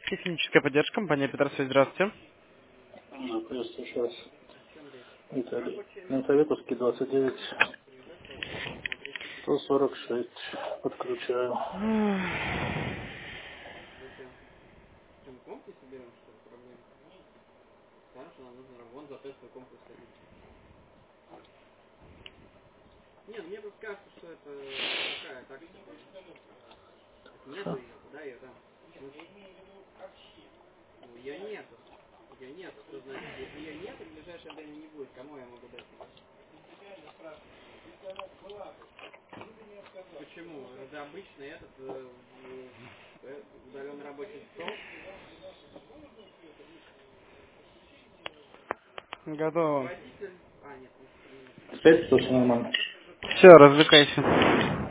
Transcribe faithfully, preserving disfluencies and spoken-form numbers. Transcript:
Техническая поддержка, компания Петросвязь, здравствуйте. Да, приветствую еще раз. Виталий. Ленсоветовский двадцать девять, сто сорок шесть. Подключаю. Хорошо. Готово. Опять тоже нормально. Все, развлекайся.